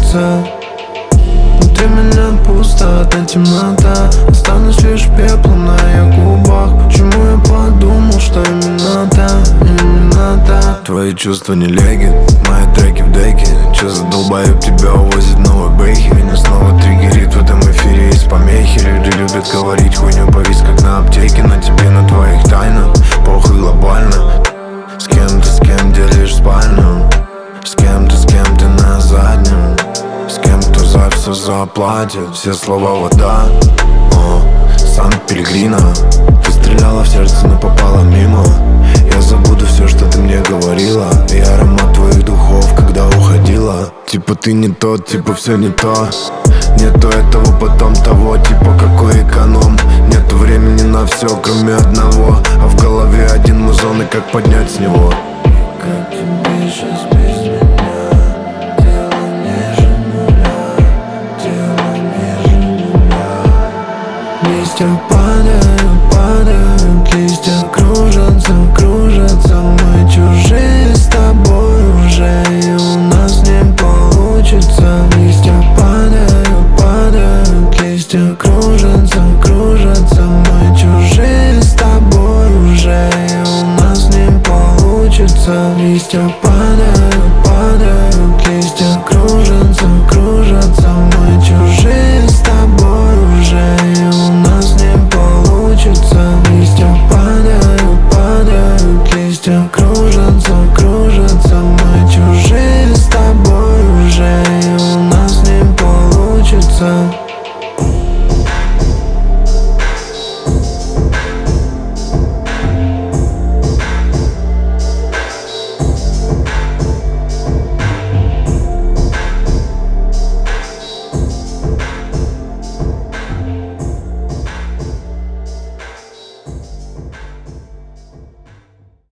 получится. Внутри меня пустота, темнота, останусь лишь пеплом на ее губах. Почему я подумал, что именно та? Твои чувства не легит, мои треки в деке. Че за долбоеб тебя увозит новые бэхи? Меня снова триггерит, в этом эфире есть помехи. Люди любят говорить хуйню, повис как на аптеке. На тебе, на твоих тайнах, похуй глобально. С кем делишь спальню? С кем ты на заднем? С кем кто за все заплатит? Все слова вода, Сан-Пелегрино. Ты стреляла в сердце, но попала мимо. Я забуду все, что ты мне говорила. И аромат твоих духов, когда уходила. Типа ты не тот, типа все не то. Нету этого, потом того. Типа какой эконом. Нету времени на все, кроме одного. А в голове один музон, и как поднять с него. Как тебе сейчас без меня? Дело ниже нуля, дело ниже нуля. Листья падают, листья кружатся. Мы чужие с тобой уже, и у нас не получится.